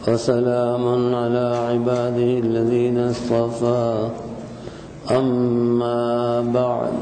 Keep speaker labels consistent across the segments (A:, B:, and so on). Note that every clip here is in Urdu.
A: وسلام على عباده الذين اصطفى اما بعد۔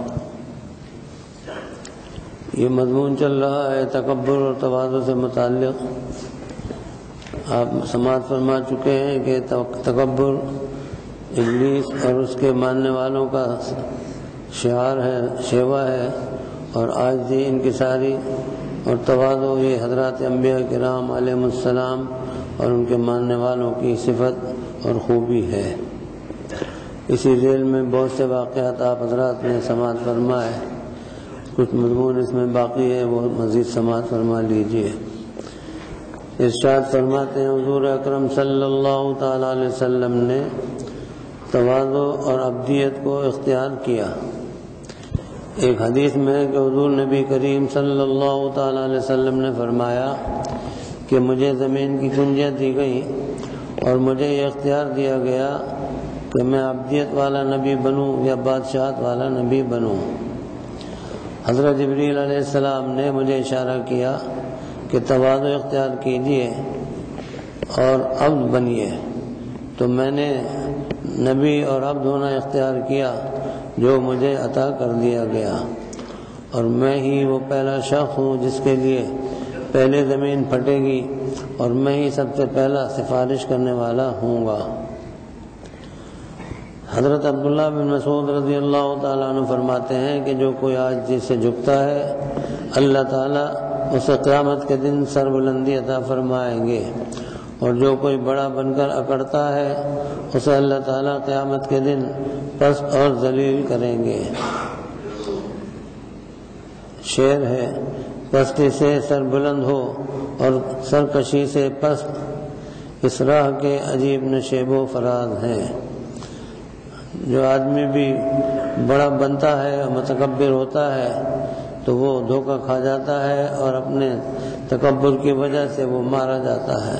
A: یہ مضمون چل رہا ہے تکبر اور تواضع سے متعلق۔ آپ سماعت فرما چکے ہیں کہ تکبر ابلیس اور اس کے ماننے والوں کا شعار ہے، شیوا ہے، اور عاجزی انکساری اور تواضع یہ حضرات انبیاء کرام علیہم السلام اور ان کے ماننے والوں کی صفت اور خوبی ہے۔ اسی ذیل میں بہت سے واقعات آپ حضرات نے سماعت فرمائے، کچھ مضمون اس میں باقی ہے، وہ مزید سماعت فرما لیجئے۔ ارشاد فرماتے ہیں حضور اکرم صلی اللہ تعالی علیہ وسلم نے تواضع اور عبدیت کو اختیار کیا۔ ایک حدیث میں ہے کہ حضور نبی کریم صلی اللہ تعالی علیہ وسلم نے فرمایا کہ مجھے زمین کی کنجیاں دی گئی اور مجھے یہ اختیار دیا گیا کہ میں عبدیت والا نبی بنوں یا بادشاہت والا نبی بنوں۔ حضرت جبریل علیہ السلام نے مجھے اشارہ کیا کہ تواضع اختیار کیجئے اور عبد بنیے، تو میں نے نبی اور عبد ہونا اختیار کیا جو مجھے عطا کر دیا گیا، اور میں ہی وہ پہلا شخص ہوں جس کے لیے پہلے زمین پھٹے گی اور میں ہی سب سے پہلا سفارش کرنے والا ہوں گا۔ حضرت عبداللہ بن مسعود رضی اللہ تعالیٰ عنہ فرماتے ہیں کہ جو کوئی عاجزی سے جھکتا ہے اللہ تعالیٰ اسے قیامت کے دن سربلندی عطا فرمائیں گے، اور جو کوئی بڑا بن کر اکڑتا ہے اسے اللہ تعالیٰ قیامت کے دن پست اور ذلیل کریں گے۔ شعر ہے، پستی سے سر بلند ہو اور سرکشی سے پست، اس راہ کے عجیب نشیب و فراز ہیں۔ جو آدمی بھی بڑا بنتا ہے اور متکبر ہوتا ہے تو وہ دھوکہ کھا جاتا ہے اور اپنے تکبر کی وجہ سے وہ مارا جاتا ہے۔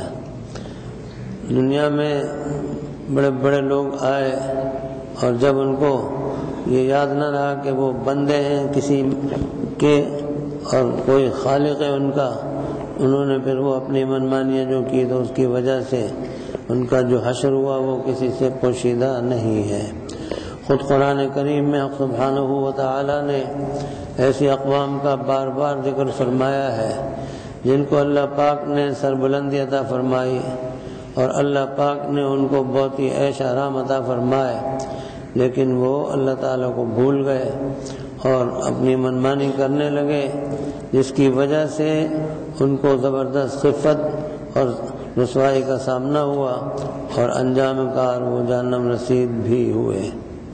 A: دنیا میں بڑے بڑے لوگ آئے اور جب ان کو یہ یاد نہ رہا کہ وہ بندے ہیں کسی کے اور کوئی خالق ہے ان کا، انہوں نے پھر وہ اپنی منمانیاں جو کی تو اس کی وجہ سے ان کا جو حشر ہوا وہ کسی سے پوشیدہ نہیں ہے۔ خود قرآن کریم میں حق سبحانہ و تعالی نے ایسی اقوام کا بار بار ذکر فرمایا ہے جن کو اللہ پاک نے سربلندی عطا فرمائی اور اللہ پاک نے ان کو بہت ہی عیش آرام عطا فرمائے، لیکن وہ اللہ تعالیٰ کو بھول گئے اور اپنی منمانی کرنے لگے، جس کی وجہ سے ان کو زبردست خفت اور رسوائی کا سامنا ہوا اور انجام کار وہ جہنم رسید بھی ہوئے۔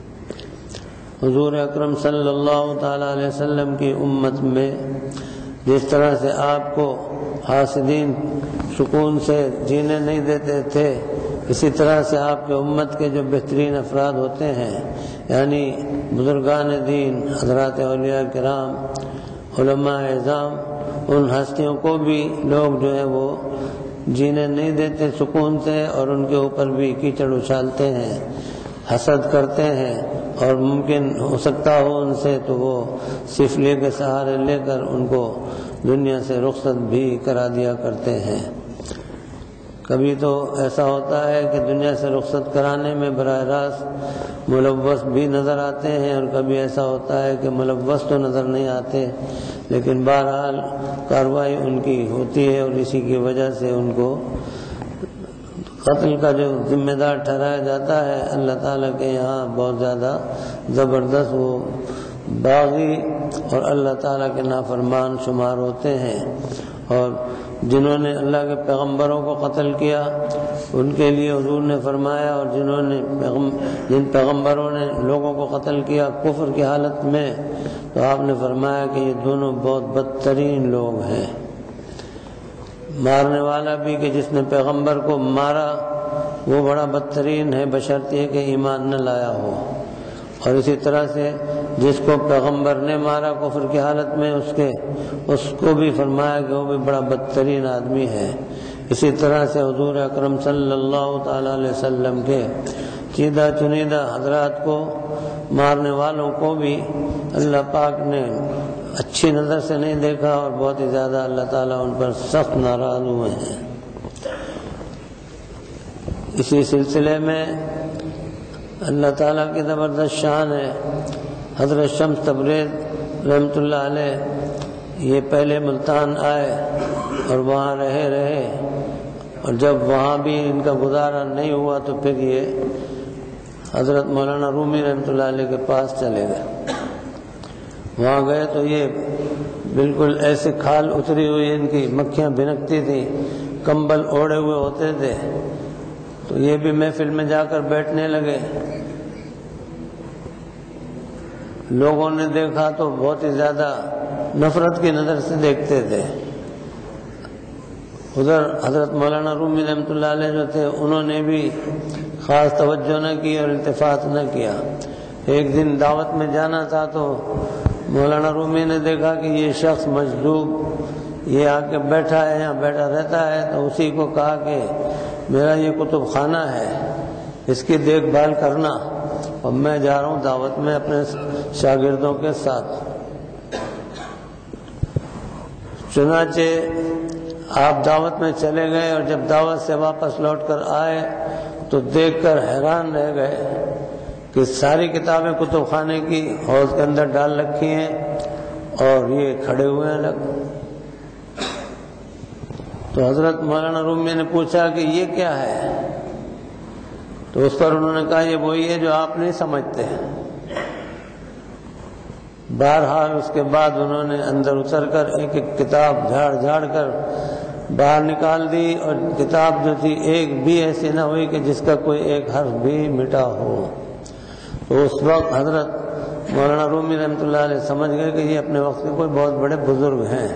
A: حضور اکرم صلی اللہ تعالی علیہ وسلم کی امت میں جس طرح سے آپ کو حاسدین سکون سے جینے نہیں دیتے تھے، اسی طرح سے آپ کے امت کے جو بہترین افراد ہوتے ہیں یعنی بزرگان دین، حضرات اولیاء کرام، علماء اعظام، ان ہستیوں کو بھی لوگ جو ہے وہ جینے نہیں دیتے سکون سے، اور ان کے اوپر بھی کیچڑ اچھالتے ہیں، حسد کرتے ہیں، اور ممکن ہو سکتا ہو ان سے تو وہ سفلے کے سہارے لے کر ان کو دنیا سے رخصت بھی کرا دیا کرتے ہیں۔ کبھی تو ایسا ہوتا ہے کہ دنیا سے رخصت کرانے میں براہ راست ملوث بھی نظر آتے ہیں، اور کبھی ایسا ہوتا ہے کہ ملوث تو نظر نہیں آتے لیکن بہرحال کارروائی ان کی ہوتی ہے، اور اسی کی وجہ سے ان کو قتل کا جو ذمہ دار ٹھہرایا جاتا ہے۔ اللہ تعالیٰ کے یہاں بہت زیادہ زبردست وہ باغی اور اللہ تعالیٰ کے نافرمان شمار ہوتے ہیں، اور جنہوں نے اللہ کے پیغمبروں کو قتل کیا ان کے لیے حضور نے فرمایا، اور جن پیغمبروں نے لوگوں کو قتل کیا کفر کی حالت میں، تو آپ نے فرمایا کہ یہ دونوں بہت بدترین لوگ ہیں۔ مارنے والا بھی کہ جس نے پیغمبر کو مارا وہ بڑا بدترین ہے بشرط یہ کہ ایمان نہ لایا ہو، اور اسی طرح سے جس کو پیغمبر نے مارا کفر کی حالت میں اس کو بھی فرمایا کہ وہ بھی بڑا بدترین آدمی ہے۔ اسی طرح سے حضور اکرم صلی اللہ تعالی علیہ وسلم کے چیدہ چنیدہ حضرات کو مارنے والوں کو بھی اللہ پاک نے اچھی نظر سے نہیں دیکھا، اور بہت ہی زیادہ اللہ تعالیٰ ان پر سخت ناراض ہوئے ہیں۔ اسی سلسلے میں اللہ تعالیٰ کی زبردست شان ہے، حضرت شمس تبریز رحمۃ اللہ علیہ یہ پہلے ملتان آئے اور وہاں رہے اور جب وہاں بھی ان کا گزارا نہیں ہوا تو پھر یہ حضرت مولانا رومی رحمۃ اللہ علیہ کے پاس چلے گئے۔ وہاں گئے تو یہ بالکل ایسے کھال اتری ہوئی ان کی، مکھیاں بھنکتی تھیں، کمبل اوڑے ہوئے ہوتے تھے، تو یہ بھی محفل میں جا کر بیٹھنے لگے۔ لوگوں نے دیکھا تو بہت ہی زیادہ نفرت کی نظر سے دیکھتے تھے۔ ادھر حضرت مولانا رومی رحمۃ اللہ علیہ جو تھے انہوں نے بھی خاص توجہ نہ کی اور التفات نہ کیا۔ ایک دن دعوت میں جانا تھا تو مولانا رومی نے دیکھا کہ یہ شخص مجذوب یہ آ کے بیٹھا ہے، یہاں بیٹھا رہتا ہے، تو اسی کو کہا کہ میرا یہ کتب خانہ ہے، اس کی دیکھ بھال کرنا، اور میں جا رہا ہوں دعوت میں اپنے شاگردوں کے ساتھ۔ چنانچہ آپ دعوت میں چلے گئے اور جب دعوت سے واپس لوٹ کر آئے تو دیکھ کر حیران رہ گئے کہ ساری کتابیں کتب خانے کی حوض کے اندر ڈال رکھی ہیں اور یہ کھڑے ہوئے ہیں الگ۔ تو حضرت مولانا رومی نے پوچھا کہ یہ کیا ہے؟ تو اس پر انہوں نے کہا یہ وہی ہے جو آپ نہیں سمجھتے۔ بہرحال اس کے بعد انہوں نے اندر اتر کر ایک ایک کتاب جھاڑ کر باہر نکال دی، اور کتاب جو تھی ایک بھی ایسی نہ ہوئی کہ جس کا کوئی ایک حرف بھی مٹا ہو۔ تو اس وقت حضرت مولانا رومی رحمۃ اللہ علیہ سمجھ گئے کہ یہ اپنے وقت کے کوئی بہت بڑے بزرگ ہیں۔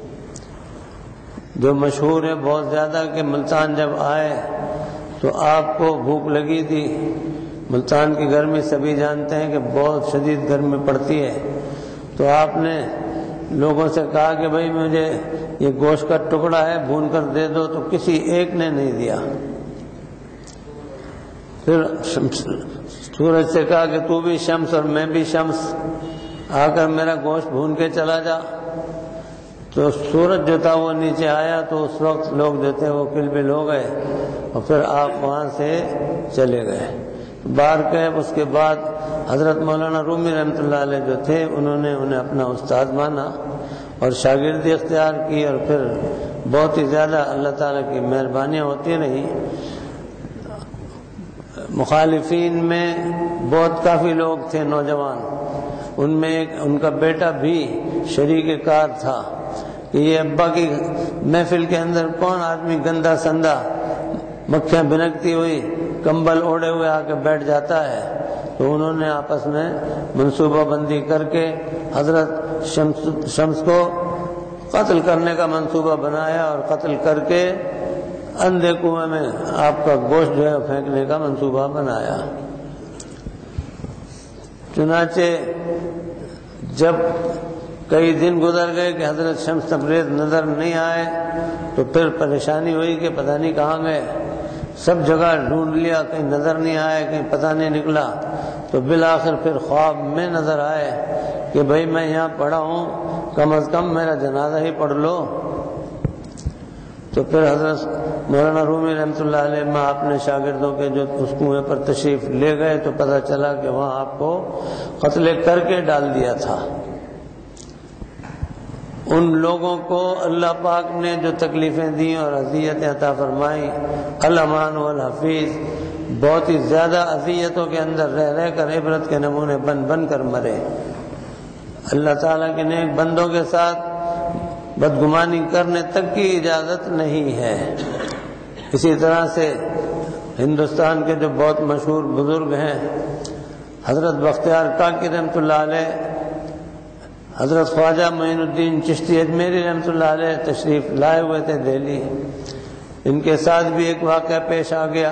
A: جو مشہور ہے بہت زیادہ کہ ملتان جب آئے تو آپ کو بھوک لگی تھی، ملتان کی گرمی سبھی جانتے ہیں کہ بہت شدید گرمی پڑتی ہے، تو آپ نے لوگوں سے کہا کہ بھائی مجھے یہ گوشت کا ٹکڑا ہے بھون کر دے دو، تو کسی ایک نے نہیں دیا۔ پھر سورج سے کہا کہ تو بھی شمس اور میں بھی شمس، آ کر میرا گوشت بھون کے چلا جا۔ تو سورج جو تھا وہ نیچے آیا تو اس وقت لوگ جو تھے وہ کلبل ہو گئے، اور پھر آپ وہاں سے چلے گئے باہر گئے۔ اس کے بعد حضرت مولانا رومی رحمۃ اللہ علیہ جو تھے انہوں نے انہیں اپنا استاد مانا اور شاگردی اختیار کی، اور پھر بہت ہی زیادہ اللہ تعالیٰ کی مہربانیاں ہوتی رہیں۔ مخالفین میں بہت کافی لوگ تھے نوجوان، ان میں ایک ان کا بیٹا بھی شریک کار تھا کہ یہ ابا کی محفل کے اندر کون آدمی گندا سندا مکھیاں بھنکتی ہوئی کمبل اوڑے ہوئے آ کے بیٹھ جاتا ہے۔ تو انہوں نے آپس میں منصوبہ بندی کر کے حضرت شمس کو قتل کرنے کا منصوبہ بنایا، اور قتل کر کے اندھے کنویں میں آپ کا گوشت جو ہے پھینکنے کا منصوبہ بنایا۔ چنانچہ جب کئی دن گزر گئے کہ حضرت شمس تبریز نظر نہیں آئے تو پھر پریشانی ہوئی کہ پتہ نہیں کہاں گئے، سب جگہ ڈھونڈ لیا، کہیں نظر نہیں آئے، کہیں پتہ نہیں نکلا، تو بالآخر پھر خواب میں نظر آئے کہ بھائی میں یہاں پڑا ہوں، کم از کم میرا جنازہ ہی پڑھ لو۔ تو پھر حضرت مولانا رومی رحمۃ اللہ علیہ میں آپ نے شاگردوں کے جو اس کنویں پر تشریف لے گئے تو پتہ چلا کہ وہاں آپ کو قتل کر کے ڈال دیا تھا۔ ان لوگوں کو اللہ پاک نے جو تکلیفیں دیں اور اذیتیں عطا فرمائیں، الامان والحفیظ بہت ہی زیادہ اذیتوں کے اندر رہ کر عبرت کے نمونے بن کر مرے۔ اللہ تعالیٰ کے نیک بندوں کے ساتھ بدگمانی کرنے تک کی اجازت نہیں ہے۔ اسی طرح سے ہندوستان کے جو بہت مشہور بزرگ ہیں حضرت بختیار کاکی رحمۃ اللہ علیہ، حضرت خواجہ معین الدین چشتی اجمیری رحمۃ اللہ علیہ تشریف لائے ہوئے تھے دہلی، ان کے ساتھ بھی ایک واقعہ پیش آ گیا۔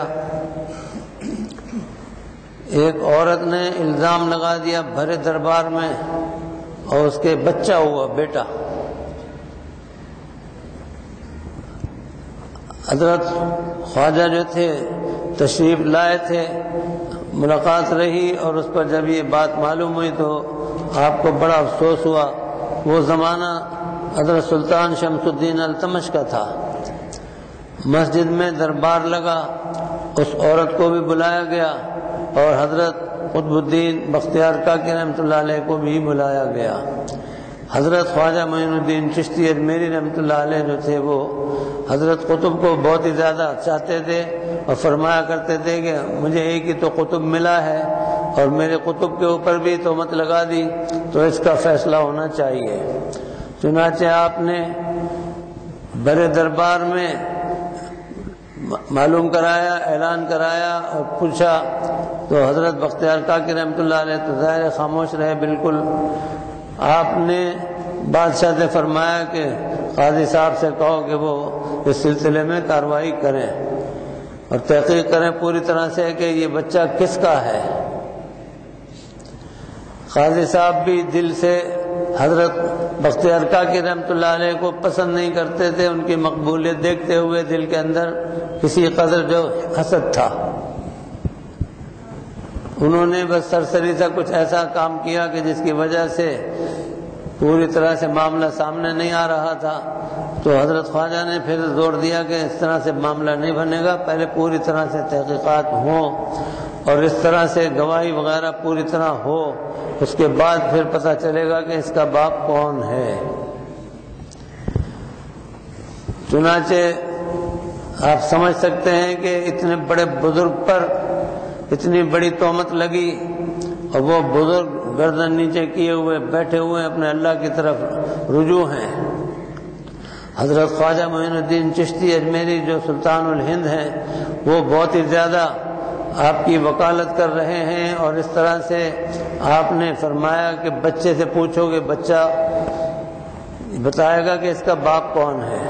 A: ایک عورت نے الزام لگا دیا بھرے دربار میں، اور اس کے بچہ ہوا بیٹا۔ حضرت خواجہ جو تھے تشریف لائے تھے، ملاقات رہی، اور اس پر جب یہ بات معلوم ہوئی تو آپ کو بڑا افسوس ہوا۔ وہ زمانہ حضرت سلطان شمس الدین التمش کا تھا، مسجد میں دربار لگا، اس عورت کو بھی بلایا گیا اور حضرت قطب الدین بختیار کاکی رحمۃ اللہ علیہ کو بھی بلایا گیا۔ حضرت خواجہ معین الدین چشتی اجمیری رحمۃ اللہ علیہ جو تھے وہ حضرت قطب کو بہت ہی زیادہ چاہتے تھے اور فرمایا کرتے تھے کہ مجھے ایک ہی تو قطب ملا ہے اور میرے قطب کے اوپر بھی تہمت لگا دی تو اس کا فیصلہ ہونا چاہیے۔ چنانچہ آپ نے بڑے دربار میں معلوم کرایا، اعلان کرایا اور پوچھا تو حضرت بختیار کاکی رحمۃ اللہ علیہ تو ظاہر خاموش رہے بالکل۔ آپ نے بادشاہ سے فرمایا کہ قاضی صاحب سے کہو کہ وہ اس سلسلے میں کارروائی کریں اور تحقیق کریں پوری طرح سے کہ یہ بچہ کس کا ہے۔ قاضی صاحب بھی دل سے حضرت بختیار کاکی رحمۃ اللہ علیہ کو پسند نہیں کرتے تھے، ان کی مقبولیت دیکھتے ہوئے دل کے اندر کسی قدر جو حسد تھا، انہوں نے بس سرسری سے کچھ ایسا کام کیا کہ جس کی وجہ سے پوری طرح سے معاملہ سامنے نہیں آ رہا تھا۔ تو حضرت خواجہ نے پھر زور دیا کہ اس طرح سے معاملہ نہیں بنے گا، پہلے پوری طرح سے تحقیقات ہوں اور اس طرح سے گواہی وغیرہ پوری طرح ہو، اس کے بعد پھر پتہ چلے گا کہ اس کا باپ کون ہے۔ چنانچہ آپ سمجھ سکتے ہیں کہ اتنے بڑے بزرگ پر اتنی بڑی تہمت لگی اور وہ بزرگ گردن نیچے کیے ہوئے بیٹھے ہوئے اپنے اللہ کی طرف رجوع ہیں۔ حضرت خواجہ معین الدین چشتی اجمیری جو سلطان الہند ہیں وہ بہت ہی زیادہ آپ کی وکالت کر رہے ہیں اور اس طرح سے آپ نے فرمایا کہ بچے سے پوچھو کہ بچہ بتائے گا کہ اس کا باپ کون ہے۔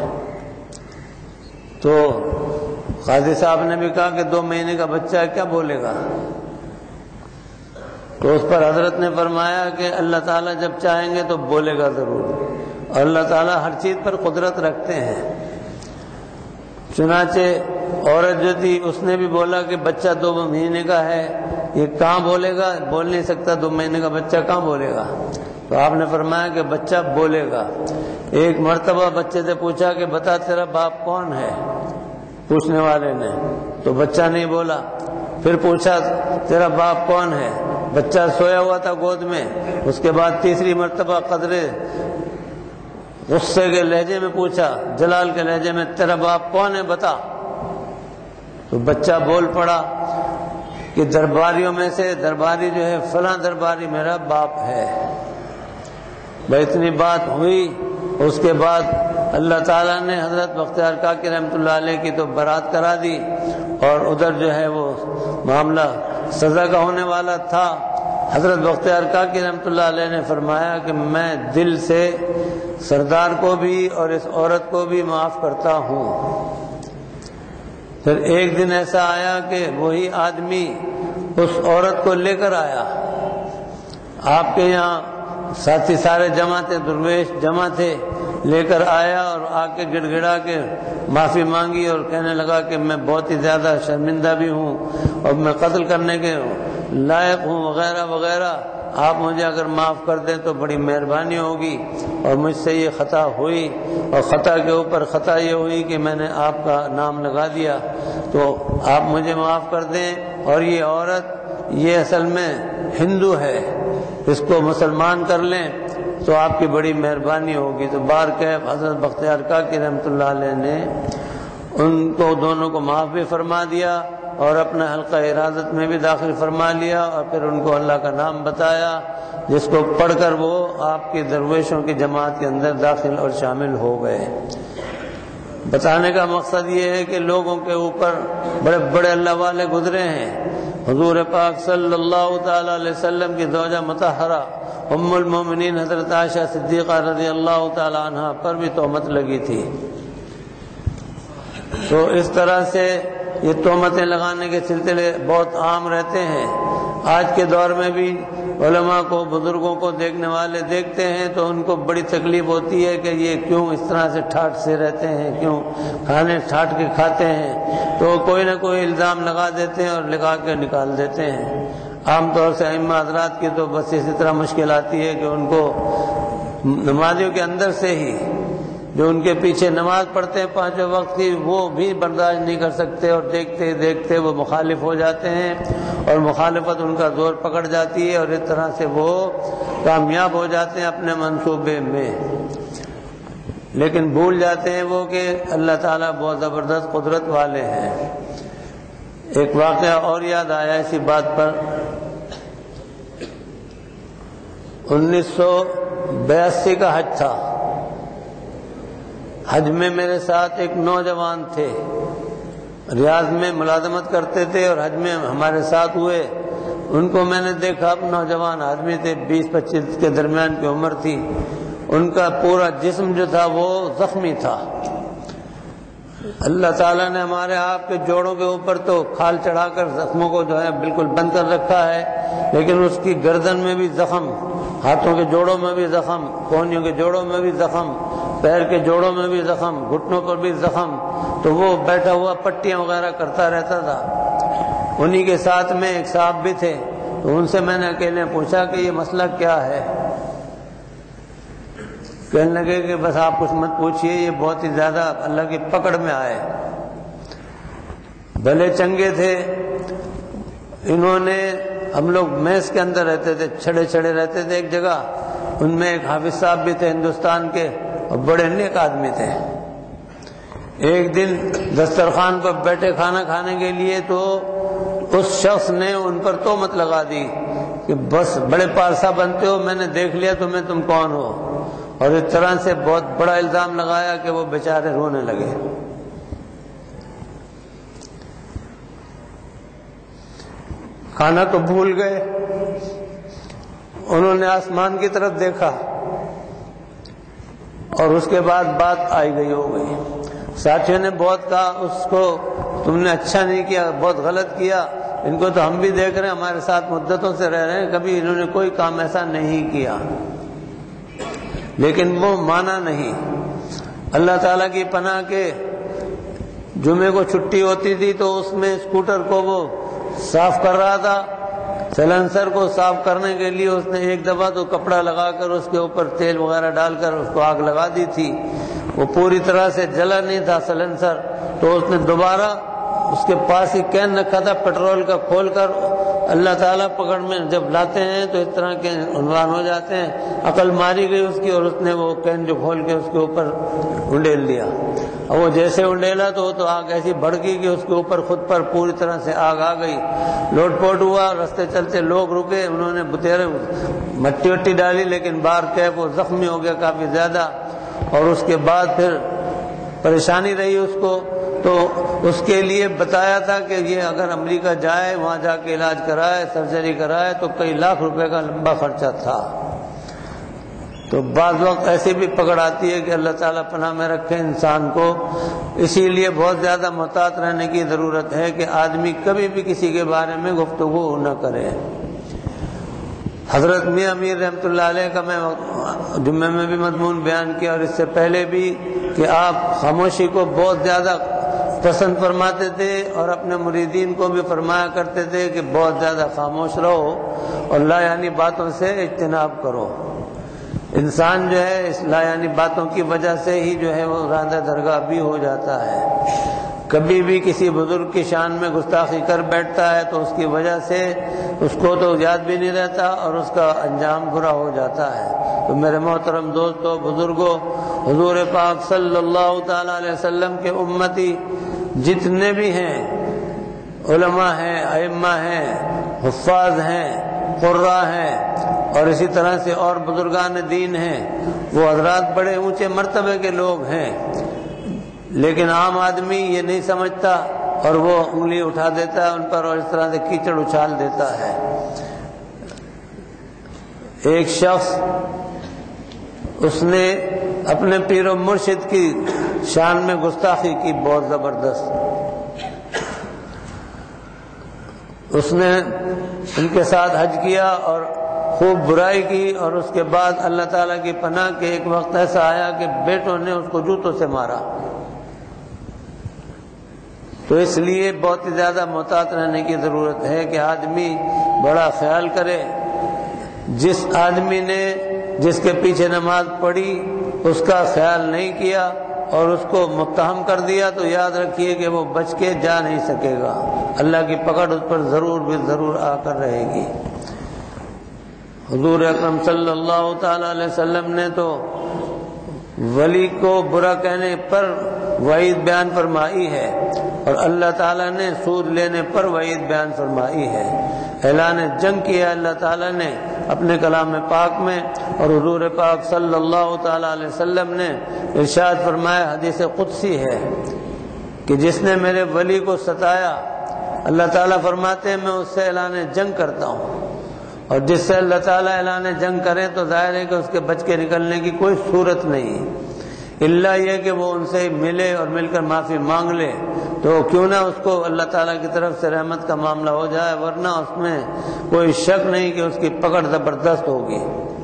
A: تو قاضی صاحب نے بھی کہا کہ 2 مہینے کا بچہ ہے، کیا بولے گا؟ تو اس پر حضرت نے فرمایا کہ اللہ تعالیٰ جب چاہیں گے تو بولے گا ضرور، اور اللہ تعالیٰ ہر چیز پر قدرت رکھتے ہیں۔ چنانچہ عورت جو تھی اس نے بھی بولا کہ بچہ 2 مہینے کا ہے، یہ کہاں بولے گا؟ بول نہیں سکتا، 2 مہینے کا بچہ کہاں بولے گا؟ تو آپ نے فرمایا کہ بچہ بولے گا۔ ایک مرتبہ بچے سے پوچھا کہ بتا تیرا باپ کون ہے، پوچھنے والے نے، تو بچہ نہیں بولا۔ پھر پوچھا تیرا باپ کون ہے، بچہ سویا ہوا تھا گود میں۔ اس کے بعد تیسری مرتبہ قدرے غصے کے لہجے میں پوچھا، جلال کے لہجے میں، تیرا باپ کون ہے بتا۔ تو بچہ بول پڑا کہ درباریوں میں سے درباری جو ہے فلاں درباری میرا باپ ہے۔ بھائی اتنی بات ہوئی، اس کے بعد اللہ تعالیٰ نے حضرت بختیار کاکی رحمۃ اللہ علیہ کی تو برات کرا دی اور ادھر جو ہے وہ معاملہ سزا کا ہونے والا تھا۔ حضرت بختیار کاکی رحمۃ اللہ علیہ نے فرمایا کہ میں دل سے سردار کو بھی اور اس عورت کو بھی معاف کرتا ہوں۔ پھر ایک دن ایسا آیا کہ وہی آدمی اس عورت کو لے کر آیا، آپ کے یہاں ساتھی سارے جمع تھے، درویش جمع تھے، لے کر آیا اور آ کے گڑ گڑا کے معافی مانگی اور کہنے لگا کہ میں بہت ہی زیادہ شرمندہ بھی ہوں اور میں قتل کرنے کے لائق ہوں وغیرہ وغیرہ، آپ مجھے اگر معاف کر دیں تو بڑی مہربانی ہوگی، اور مجھ سے یہ خطا ہوئی اور خطا کے اوپر خطا یہ ہوئی کہ میں نے آپ کا نام لگا دیا، تو آپ مجھے معاف کر دیں، اور یہ عورت یہ اصل میں ہندو ہے، اس کو مسلمان کر لیں تو آپ کی بڑی مہربانی ہوگی۔ تو بار کہ حضرت بختیار کاکی رحمۃ اللہ علیہ نے ان کو دونوں کو معاف بھی فرما دیا اور اپنا حلقہ ارادت میں بھی داخل فرما لیا، اور پھر ان کو اللہ کا نام بتایا جس کو پڑھ کر وہ آپ کی درویشوں کی جماعت کے اندر داخل اور شامل ہو گئے۔ بتانے کا مقصد یہ ہے کہ لوگوں کے اوپر بڑے بڑے اللہ والے گزرے ہیں۔ حضور پاک صلی اللہ تعالی علیہ وسلم کی زوجہ مطہرہ ام المومنین حضرت عائشہ صدیقہ رضی اللہ تعالی عنہا پر بھی تہمت لگی تھی۔ تو اس طرح سے یہ تہمتیں لگانے کے سلسلے بہت عام رہتے ہیں۔ آج کے دور میں بھی علماء کو، بزرگوں کو دیکھنے والے دیکھتے ہیں تو ان کو بڑی تکلیف ہوتی ہے کہ یہ کیوں اس طرح سے ٹھاٹ سے رہتے ہیں، کیوں کھانے ٹھاٹ کے کھاتے ہیں، تو کوئی نہ کوئی الزام لگا دیتے ہیں اور لگا کے نکال دیتے ہیں۔ عام طور سے ائمہ حضرات کی تو بس اسی طرح مشکل آتی ہے کہ ان کو نمازیوں کے اندر سے ہی جو ان کے پیچھے نماز پڑھتے ہیں 5 وقت کی، وہ بھی برداشت نہیں کر سکتے اور دیکھتے دیکھتے وہ مخالف ہو جاتے ہیں اور مخالفت ان کا زور پکڑ جاتی ہے اور اس طرح سے وہ کامیاب ہو جاتے ہیں اپنے منصوبے میں، لیکن بھول جاتے ہیں وہ کہ اللہ تعالیٰ بہت زبردست قدرت والے ہیں۔ ایک واقعہ اور یاد آیا اسی بات پر، 1982 کا حج تھا۔ حج میں میرے ساتھ ایک نوجوان تھے، ریاض میں ملازمت کرتے تھے اور حج میں ہمارے ساتھ ہوئے۔ ان کو میں نے دیکھا، نوجوان آدمی تھے، 20-25 کے درمیان کی عمر تھی۔ ان کا پورا جسم جو تھا وہ زخمی تھا۔ اللہ تعالیٰ نے ہمارے آپ کے جوڑوں کے اوپر تو کھال چڑھا کر زخموں کو جو ہے بالکل بند کر رکھا ہے، لیکن اس کی گردن میں بھی زخم، ہاتھوں کے جوڑوں میں بھی زخم، کونیوں کے جوڑوں میں بھی زخم، پیر کے جوڑوں میں بھی زخم، گھٹنوں پر بھی زخم۔ تو وہ بیٹھا ہوا پٹیاں وغیرہ کرتا رہتا تھا۔ انہی کے ساتھ میں ایک صاحب بھی تھے، تو ان سے میں نے اکیلے پوچھا کہ یہ مسئلہ کیا ہے؟ کہنے لگے کہ بس آپ کچھ مت پوچھئے، یہ بہت ہی زیادہ اللہ کی پکڑ میں آئے۔ بھلے چنگے تھے، انہوں نے، ہم لوگ میس کے اندر رہتے تھے، چھڑے چھڑے رہتے تھے ایک جگہ، ان میں ایک حافظ صاحب بھی تھے ہندوستان کے اور بڑے نیک آدمی تھے۔ ایک دن دسترخوان پر بیٹھے کھانا کھانے کے لیے، تو اس شخص نے ان پر تہمت لگا دی کہ بس بڑے پارسا بنتے ہو، میں نے دیکھ لیا تم کون ہو، اور اس طرح سے بہت بڑا الزام لگایا کہ وہ بیچارے رونے لگے۔ کھانا تو بھول گئے، انہوں نے آسمان کی طرف دیکھا اور اس کے بعد بات آئی گئی ہو گئی۔ ساتھیوں نے بہت کہا اس کو تم نے اچھا نہیں کیا، بہت غلط کیا، ان کو تو ہم بھی دیکھ رہے ہیں، ہمارے ساتھ مدتوں سے رہ رہے ہیں، کبھی انہوں نے کوئی کام ایسا نہیں کیا۔ لیکن وہ مانا نہیں۔ اللہ تعالیٰ کی پناہ کے جمعے کو چھٹی ہوتی تھی تو اس میں اسکوٹر کو وہ صاف کر رہا تھا، سیلنسر کو صاف کرنے کے لیے اس نے ایک دفعہ تو کپڑا لگا کر اس کے اوپر تیل وغیرہ ڈال کر اس کو آگ لگا دی تھی، وہ پوری طرح سے جلا نہیں تھا سیلنسر، تو اس نے دوبارہ اس کے پاس ہی کین رکھا تھا پٹرول کا، کھول کر اللہ تعالیٰ پکڑ میں جب لاتے ہیں تو اس طرح کے عنوان ہو جاتے ہیں۔ عقل ماری گئی اس کی اور اس نے وہ کین جو کھول کے اس کے اوپر انڈیل دیا، اور وہ جیسے انڈیلا تو آگ ایسی بڑھ گئی کہ اس کے اوپر خود پر پوری طرح سے آگ آ گئی۔ لوٹ پوٹ ہوا، رستے چلتے لوگ رکے، انہوں نے بتیرے مٹی وٹی ڈالی، لیکن باہر کیف وہ زخمی ہو گیا کافی زیادہ، اور اس کے بعد پھر پریشانی رہی اس کو۔ تو اس کے لیے بتایا تھا کہ یہ اگر امریکہ جائے، وہاں جا کے علاج کرائے، سرجری کرائے تو کئی لاکھ روپے کا لمبا خرچہ تھا۔ تو بعض وقت ایسی بھی پکڑ آتی ہے کہ اللہ تعالیٰ پناہ میں رکھے انسان کو۔ اسی لیے بہت زیادہ محتاط رہنے کی ضرورت ہے کہ آدمی کبھی بھی کسی کے بارے میں گفتگو نہ کرے۔ حضرت میاں امیر رحمۃ اللہ علیہ کا میں جمعے میں بھی مضمون بیان کیا اور اس سے پہلے بھی، کہ آپ خاموشی کو بہت زیادہ پسند فرماتے تھے اور اپنے مریدین کو بھی فرمایا کرتے تھے کہ بہت زیادہ خاموش رہو اور لا یعنی باتوں سے اجتناب کرو۔ انسان جو ہے اس لا یعنی باتوں کی وجہ سے ہی جو ہے وہ راندہ درگاہ بھی ہو جاتا ہے۔ کبھی بھی کسی بزرگ کی شان میں گستاخی کر بیٹھتا ہے تو اس کی وجہ سے اس کو تو یاد بھی نہیں رہتا اور اس کا انجام برا ہو جاتا ہے۔ تو میرے محترم دوستو، بزرگوں، حضور پاک صلی اللہ تعالی علیہ وسلم کے امتی جتنے بھی ہیں، علماء ہیں، ائمہ ہیں، حفاظ ہیں، قراء ہیں، اور اسی طرح سے اور بزرگان دین ہیں، وہ حضرات بڑے اونچے مرتبے کے لوگ ہیں، لیکن عام آدمی یہ نہیں سمجھتا اور وہ انگلی اٹھا دیتا ہے ان پر اور اس طرح سے کیچڑ اچھال دیتا ہے۔ ایک شخص، اس نے اپنے پیر و مرشد کی شان میں گستاخی کی بہت زبردست۔ اس نے ان کے ساتھ حج کیا اور خوب برائی کی، اور اس کے بعد اللہ تعالیٰ کی پناہ کے ایک وقت ایسا آیا کہ بیٹوں نے اس کو جوتوں سے مارا۔ تو اس لیے بہت ہی زیادہ محتاط رہنے کی ضرورت ہے کہ آدمی بڑا خیال کرے۔ جس آدمی نے جس کے پیچھے نماز پڑھی اس کا خیال نہیں کیا اور اس کو متہم کر دیا تو یاد رکھیے کہ وہ بچ کے جا نہیں سکے گا، اللہ کی پکڑ اس پر ضرور آ کر رہے گی۔ حضور اکرم صلی اللہ تعالی علیہ وسلم نے تو ولی کو برا کہنے پر وعید بیان فرمائی ہے، اور اللہ تعالیٰ نے سود لینے پر وعید بیان فرمائی ہے۔ اعلان جنگ کیا اللہ تعالیٰ نے اپنے کلام پاک میں، اور حضور پاک صلی اللہ تعالی علیہ وسلم نے ارشاد فرمایا، حدیث قدسی ہے کہ جس نے میرے ولی کو ستایا، اللہ تعالیٰ فرماتے ہیں میں اس سے اعلان جنگ کرتا ہوں، اور جس سے اللہ تعالیٰ اعلان جنگ کرے تو ظاہر ہے کہ اس کے بچ کے نکلنے کی کوئی صورت نہیں، الا یہ کہ وہ ان سے ملے اور مل کر معافی مانگ لے، تو کیوں نہ اس کو اللہ تعالیٰ کی طرف سے رحمت کا معاملہ ہو جائے، ورنہ اس میں کوئی شک نہیں کہ اس کی پکڑ زبردست ہوگی۔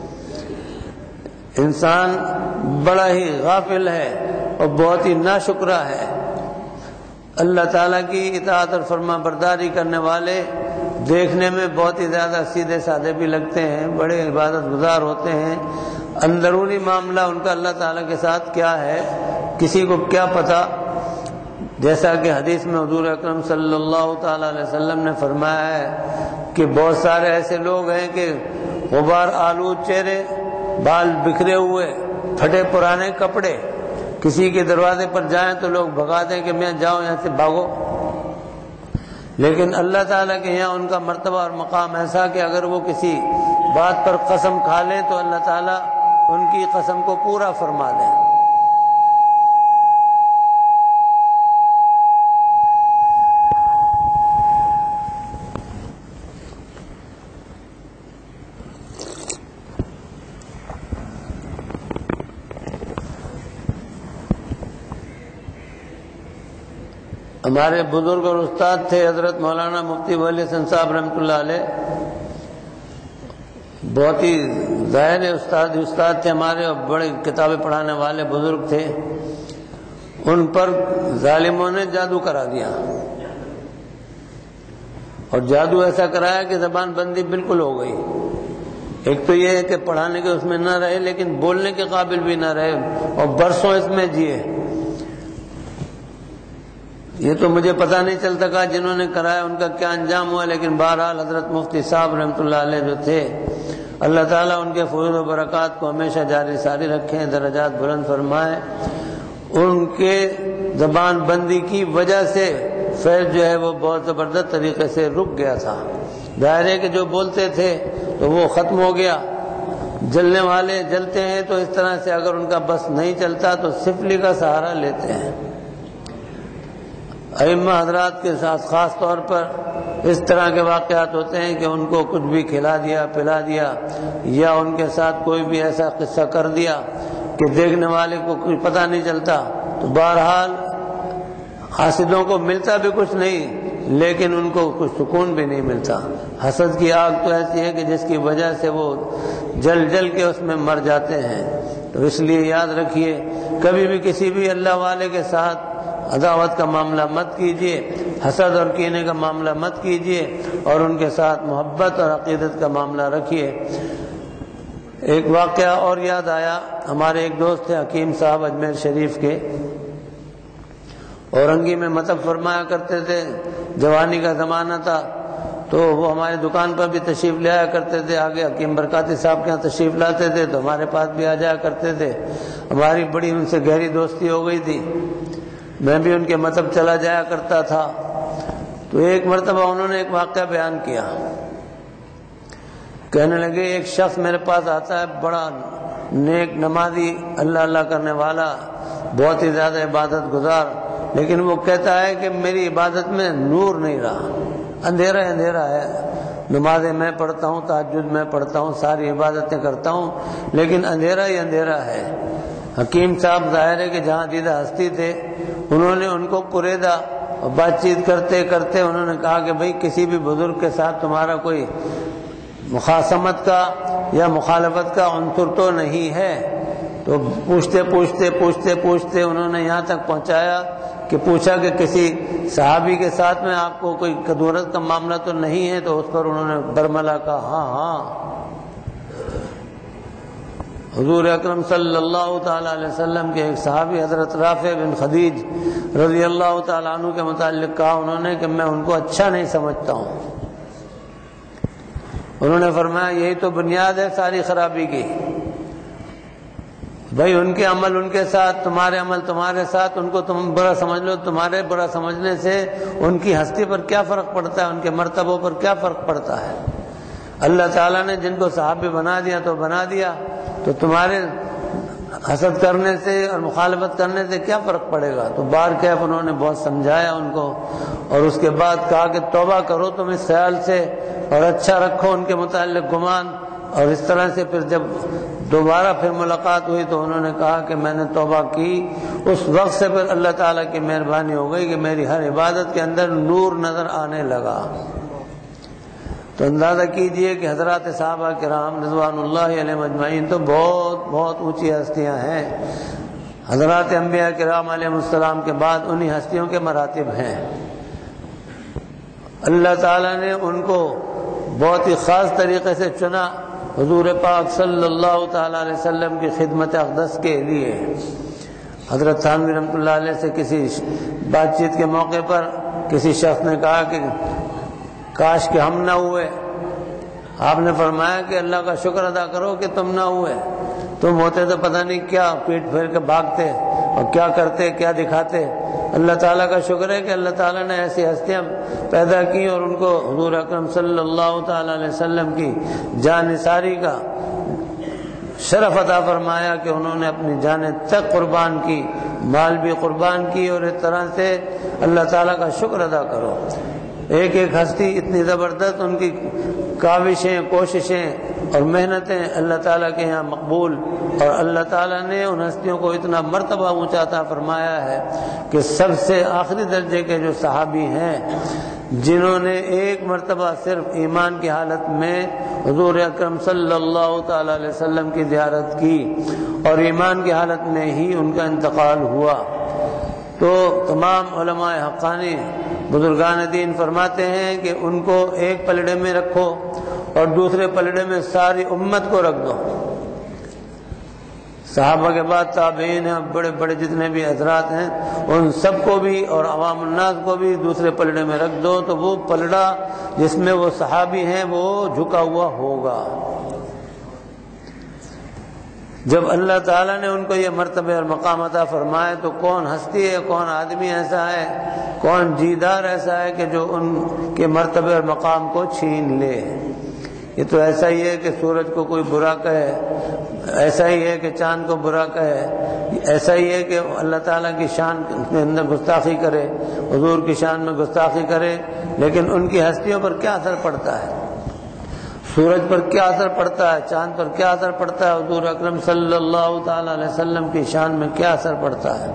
A: انسان بڑا ہی غافل ہے اور بہت ہی ناشکرا ہے۔ اللہ تعالیٰ کی اطاعت اور فرما برداری کرنے والے دیکھنے میں بہت ہی زیادہ سیدھے سادے بھی لگتے ہیں، بڑے عبادت گزار ہوتے ہیں، اندرونی معاملہ ان کا اللہ تعالیٰ کے ساتھ کیا ہے کسی کو کیا پتہ۔ جیسا کہ حدیث میں حضور اکرم صلی اللہ تعالی علیہ وسلم نے فرمایا ہے کہ بہت سارے ایسے لوگ ہیں کہ غبار آلود چہرے، بال بکھرے ہوئے، پھٹے پرانے کپڑے، کسی کے دروازے پر جائیں تو لوگ بھگا دیں کہ میں جاؤں یہاں سے بھاگو، لیکن اللہ تعالیٰ کے یہاں ان کا مرتبہ اور مقام ایسا کہ اگر وہ کسی بات پر قسم کھا لیں تو اللہ تعالیٰ ان کی قسم کو پورا فرما دیں۔ ہمارے بزرگ اور استاد تھے حضرت مولانا مفتی ولی حسن صاحب رحمۃ اللہ علیہ، بہت ہی ظاہر استاد تھے ہمارے، اور بڑے کتابیں پڑھانے والے بزرگ تھے۔ ان پر ظالموں نے جادو کرا دیا، اور جادو ایسا کرایا کہ زبان بندی بالکل ہو گئی۔ ایک تو یہ ہے کہ پڑھانے کے اس میں نہ رہے، لیکن بولنے کے قابل بھی نہ رہے، اور برسوں اس میں جیے۔ یہ تو مجھے پتہ نہیں چلتا کہ جنہوں نے کرایا ان کا کیا انجام ہوا، لیکن بہرحال حضرت مفتی صاحب رحمۃ اللہ علیہ جو تھے، اللہ تعالیٰ ان کے فضل و برکات کو ہمیشہ جاری ساری رکھیں، درجات بلند فرمائے۔ ان کے زبان بندی کی وجہ سے فیض جو ہے وہ بہت زبردست طریقے سے رک گیا تھا۔ ظاہر ہے کہ جو بولتے تھے تو وہ ختم ہو گیا۔ جلنے والے جلتے ہیں تو اس طرح سے اگر ان کا بس نہیں چلتا تو سفلی کا سہارا لیتے ہیں۔ ائمہ حضرات کے ساتھ خاص طور پر اس طرح کے واقعات ہوتے ہیں کہ ان کو کچھ بھی کھلا دیا پلا دیا، یا ان کے ساتھ کوئی بھی ایسا قصہ کر دیا کہ دیکھنے والے کو کچھ پتہ نہیں چلتا، تو بہرحال حاسدوں کو ملتا بھی کچھ نہیں، لیکن ان کو کچھ سکون بھی نہیں ملتا۔ حسد کی آگ تو ایسی ہے کہ جس کی وجہ سے وہ جل جل کے اس میں مر جاتے ہیں۔ تو اس لیے یاد رکھیے، کبھی بھی کسی بھی اللہ والے کے ساتھ عداوت کا معاملہ مت کیجیے، حسد اور کینے کا معاملہ مت کیجیے، اور ان کے ساتھ محبت اور عقیدت کا معاملہ رکھیے۔ ایک واقعہ اور یاد آیا، ہمارے ایک دوست تھے حکیم صاحب اجمیر شریف کے، اورنگی میں مطلب فرمایا کرتے تھے، جوانی کا زمانہ تھا تو وہ ہماری دکان پر بھی تشریف لے آیا کرتے تھے، آگے حکیم برکاتی صاحب کے یہاں تشریف لاتے تھے تو ہمارے پاس بھی آ جایا کرتے تھے۔ ہماری بڑی ان سے گہری دوستی ہو گئی تھی، میں بھی ان کے مطلب چلا جایا کرتا تھا۔ تو ایک مرتبہ انہوں نے ایک واقعہ بیان کیا، کہنے لگے ایک شخص میرے پاس آتا ہے، بڑا نیک نمازی، اللہ اللہ کرنے والا، بہت ہی زیادہ عبادت گزار، لیکن وہ کہتا ہے کہ میری عبادت میں نور نہیں رہا، اندھیرا اندھیرا ہے، نمازیں میں پڑھتا ہوں، تہجد میں پڑھتا ہوں، ساری عبادتیں کرتا ہوں، لیکن اندھیرا ہی اندھیرا ہے۔ حکیم صاحب ظاہر ہے کہ جہاں دیدہ ہستی تھے، انہوں نے ان کو قریدا، اور بات چیت کرتے کرتے انہوں نے کہا کہ بھئی کسی بھی بزرگ کے ساتھ تمہارا کوئی مخاصمت کا یا مخالفت کا عنصر تو نہیں ہے؟ تو پوچھتے انہوں نے یہاں تک پہنچایا کہ پوچھا کہ کسی صحابی کے ساتھ میں آپ کو کوئی کدورت کا معاملہ تو نہیں ہے؟ تو اس پر انہوں نے برملا کہا ہاں ہاں۔ حضور اکرم صلی اللہ تعالی علیہ وسلم کے ایک صحابی حضرت رافع بن خدیج رضی اللہ تعالی عنہ کے متعلق کہا انہوں نے کہ میں ان کو اچھا نہیں سمجھتا ہوں. انہوں نے فرمایا یہی تو بنیاد ہے ساری خرابی کی. بھائی ان کے عمل ان کے ساتھ، تمہارے عمل تمہارے ساتھ، ان کو تم برا سمجھ لو، تمہارے برا سمجھنے سے ان کی ہستی پر کیا فرق پڑتا ہے، ان کے مرتبوں پر کیا فرق پڑتا ہے. اللہ تعالیٰ نے جن کو صحابی بنا دیا تو بنا دیا، تو تمہارے حسد کرنے سے اور مخالفت کرنے سے کیا فرق پڑے گا. تو بار کیف انہوں نے بہت سمجھایا ان کو، اور اس کے بعد کہا کہ توبہ کرو تم اس خیال سے، اور اچھا رکھو ان کے متعلق گمان. اور اس طرح سے پھر جب دوبارہ پھر ملاقات ہوئی تو انہوں نے کہا کہ میں نے توبہ کی. اس وقت سے پھر اللہ تعالیٰ کی مہربانی ہو گئی کہ میری ہر عبادت کے اندر نور نظر آنے لگا. تو اندازہ کیجئے کہ حضرات صحابہ کرام رضوان اللہ علیہم اجمعین تو بہت بہت اونچی ہستیاں ہیں. حضرات انبیاء کرام علیہ السلام کے بعد انہی ہستیوں کے مراتب ہیں. اللہ تعالیٰ نے ان کو بہت ہی خاص طریقے سے چنا حضور پاک صلی اللہ تعالی علیہ وسلم کی خدمت اقدس کے لیے. حضرت تھانوی رحمۃ اللہ علیہ سے کسی بات چیت کے موقع پر کسی شخص نے کہا کہ کاش کہ ہم نہ ہوئے. آپ نے فرمایا کہ اللہ کا شکر ادا کرو کہ تم نہ ہوئے. تم ہوتے تو پتہ نہیں کیا پیٹ پھیر کے بھاگتے اور کیا کرتے کیا دکھاتے. اللہ تعالیٰ کا شکر ہے کہ اللہ تعالیٰ نے ایسی ہستیاں پیدا کی اور ان کو حضور اکرم صلی اللہ تعالی علیہ وسلم کی جان نثاری کا شرف عطا فرمایا کہ انہوں نے اپنی جانیں تک قربان کی، مال بھی قربان کی. اور اس طرح سے اللہ تعالیٰ کا شکر ادا کرو. ایک ایک ہستی اتنی زبردست، ان کی کاوشیں کوششیں اور محنتیں اللہ تعالیٰ کے یہاں مقبول. اور اللہ تعالیٰ نے ان ہستیوں کو اتنا مرتبہ اونچا عطا فرمایا ہے کہ سب سے آخری درجے کے جو صحابی ہیں جنہوں نے ایک مرتبہ صرف ایمان کی حالت میں حضور اکرم صلی اللہ تعالی علیہ وسلم کی زیارت کی اور ایمان کی حالت میں ہی ان کا انتقال ہوا. تو تمام علماء حقانی بزرگان دین فرماتے ہیں کہ ان کو ایک پلڑے میں رکھو اور دوسرے پلڑے میں ساری امت کو رکھ دو. صحابہ کے بعد تابعین ہیں، بڑے بڑے جتنے بھی حضرات ہیں، ان سب کو بھی اور عوام الناس کو بھی دوسرے پلڑے میں رکھ دو تو وہ پلڑا جس میں وہ صحابی ہیں وہ جھکا ہوا ہوگا. جب اللہ تعالیٰ نے ان کو یہ مرتبہ اور مقام عطا فرمائے تو کون ہستی ہے، کون آدمی ایسا ہے، کون جیدار ایسا ہے کہ جو ان کے مرتبہ اور مقام کو چھین لے. یہ تو ایسا ہی ہے کہ سورج کو کوئی برا کہے، ایسا ہی ہے کہ چاند کو برا کہے، ایسا ہی ہے کہ اللہ تعالیٰ کی شان کے اندر گستاخی کرے، حضور کی شان میں گستاخی کرے. لیکن ان کی ہستیوں پر کیا اثر پڑتا ہے، سورج پر کیا اثر پڑتا ہے، چاند پر کیا اثر پڑتا ہے، حضور اکرم صلی اللہ تعالی علیہ وسلم کی شان میں کیا اثر پڑتا ہے.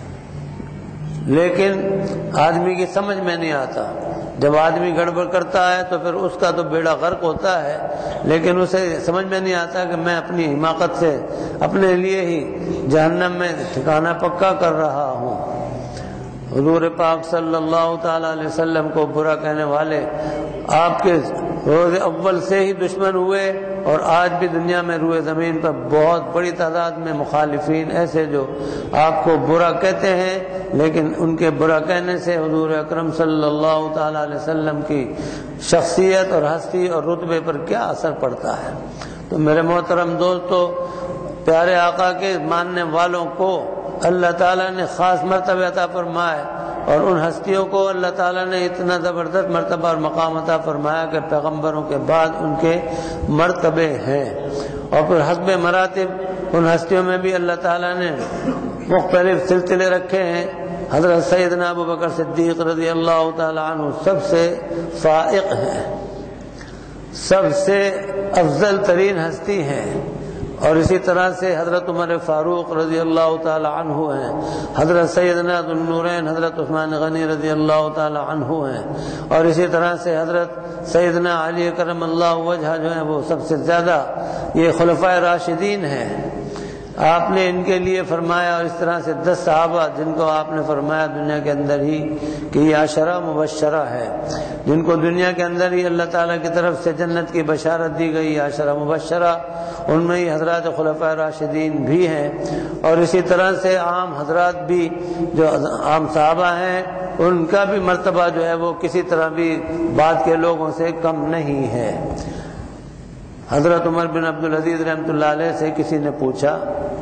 A: لیکن آدمی کی سمجھ میں نہیں آتا. جب آدمی گڑبڑ کرتا ہے تو پھر اس کا تو بیڑا غرق ہوتا ہے، لیکن اسے سمجھ میں نہیں آتا کہ میں اپنی حماقت سے اپنے لیے ہی جہنم میں ٹھکانہ پکا کر رہا ہوں. حضور پاک صلی اللہ تعالی علیہ وسلم کو برا کہنے والے آپ کے روز اول سے ہی دشمن ہوئے، اور آج بھی دنیا میں روئے زمین پر بہت بڑی تعداد میں مخالفین ایسے جو آپ کو برا کہتے ہیں، لیکن ان کے برا کہنے سے حضور اکرم صلی اللہ تعالی علیہ وسلم کی شخصیت اور ہستی اور رتبے پر کیا اثر پڑتا ہے. تو میرے محترم دوستو، پیارے آقا کے ماننے والوں کو اللہ تعالیٰ نے خاص مرتبہ عطا فرمائے، اور ان ہستیوں کو اللہ تعالیٰ نے اتنا زبردست مرتبہ اور مقام عطا فرمایا کہ پیغمبروں کے بعد ان کے مرتبے ہیں. اور پھر حسب مراتب ان ہستیوں میں بھی اللہ تعالیٰ نے مختلف سلسلے رکھے ہیں. حضرت سیدنا ابو بکر صدیق رضی اللہ تعالیٰ عنہ سب سے فائق ہیں، سب سے افضل ترین ہستی ہیں. اور اسی طرح سے حضرت عمر فاروق رضی اللہ تعالی عنہ ہیں، حضرت سیدنا ذو النورین حضرت عثمان غنی رضی اللہ تعالی عنہ ہیں، اور اسی طرح سے حضرت سیدنا علی کرم اللہ وجہہ جو ہیں وہ سب سے زیادہ یہ خلفائے راشدین ہیں. آپ نے ان کے لیے فرمایا، اور اس طرح سے 10 صحابہ جن کو آپ نے فرمایا دنیا کے اندر ہی کہ یہ عشرہ مبشرہ ہے، جن کو دنیا کے اندر ہی اللہ تعالیٰ کی طرف سے جنت کی بشارت دی گئی، عشرہ مبشرہ، ان میں ہی حضرات خلفاء راشدین بھی ہیں، اور اسی طرح سے عام حضرات بھی جو عام صحابہ ہیں ان کا بھی مرتبہ جو ہے وہ کسی طرح بھی بعد کے لوگوں سے کم نہیں ہے۔ حضرت عمر بن عبدالعزیز رحمۃ اللہ علیہ سے کسی نے پوچھا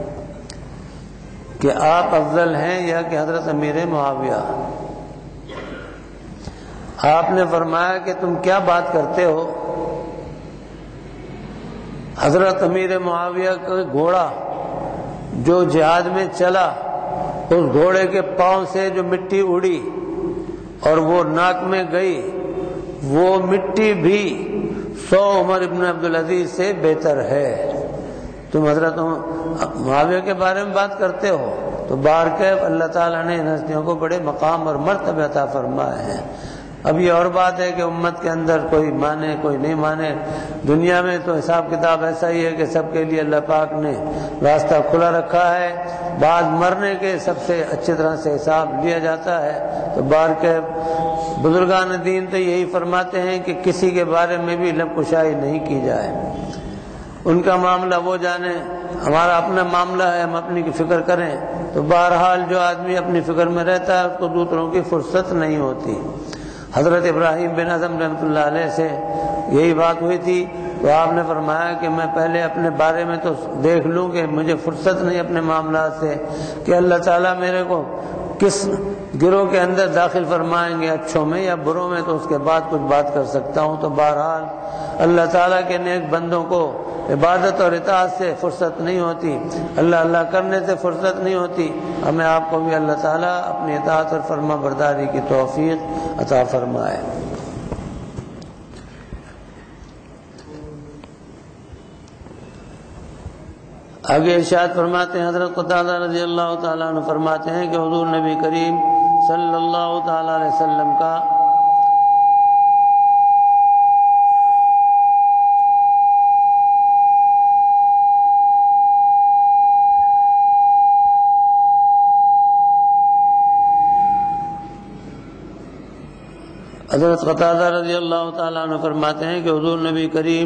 A: کہ آپ افضل ہیں یا کہ حضرت امیر معاویہ؟ آپ نے فرمایا کہ تم کیا بات کرتے ہو؟ حضرت امیر معاویہ کا گھوڑا جو جہاد میں چلا، اس گھوڑے کے پاؤں سے جو مٹی اڑی اور وہ ناک میں گئی، وہ مٹی بھی 100 عمر ابن عبدالعزیز سے بہتر ہے۔ تم حضرت معاویہ کے بارے میں بات کرتے ہو؟ تو بارکیف اللہ تعالیٰ نے ان ہستیوں کو بڑے مقام اور مرتبہ عطا فرمائے ہیں۔ اب یہ اور بات ہے کہ امت کے اندر کوئی مانے کوئی نہیں مانے، دنیا میں تو حساب کتاب ایسا ہی ہے کہ سب کے لیے اللہ پاک نے راستہ کھلا رکھا ہے، بعد مرنے کے سب سے اچھی طرح سے حساب لیا جاتا ہے۔ تو بارکیف بزرگان دین تو یہی فرماتے ہیں کہ کسی کے بارے میں بھی لب کشائی نہیں کی جائے، ان کا معاملہ وہ جانے، ہمارا اپنا معاملہ ہے، ہم اپنی کی فکر کریں۔ تو بہرحال جو آدمی اپنی فکر میں رہتا ہے اس کو دوسروں کی فرصت نہیں ہوتی۔ حضرت ابراہیم بن اعظم رحمۃ اللہ علیہ سے یہی بات ہوئی تھی، تو آپ نے فرمایا کہ میں پہلے اپنے بارے میں تو دیکھ لوں کہ مجھے فرصت نہیں اپنے معاملات سے کہ اللہ تعالیٰ میرے کو کس گروہ کے اندر داخل فرمائیں گے، اچھوں میں یا بروں میں، تو اس کے بعد کچھ بات کر سکتا ہوں۔ تو بہرحال اللہ تعالیٰ کے نیک بندوں کو عبادت اور اطاعت سے فرصت نہیں ہوتی، اللہ اللہ کرنے سے فرصت نہیں ہوتی۔ ہمیں آپ کو بھی اللہ تعالیٰ اپنی اطاعت اور فرما برداری کی توفیق عطا فرمائے۔ آگے ارشاد فرماتے ہیں، حضرت قتادہ رضی اللہ تعالیٰ عنہ فرماتے ہیں کہ حضور نبی کریم صلی اللہ تعالیٰ علیہ وسلم کا حضرت قتادہ رضی اللہ تعالیٰ عنہ فرماتے ہیں کہ حضور نبی کریم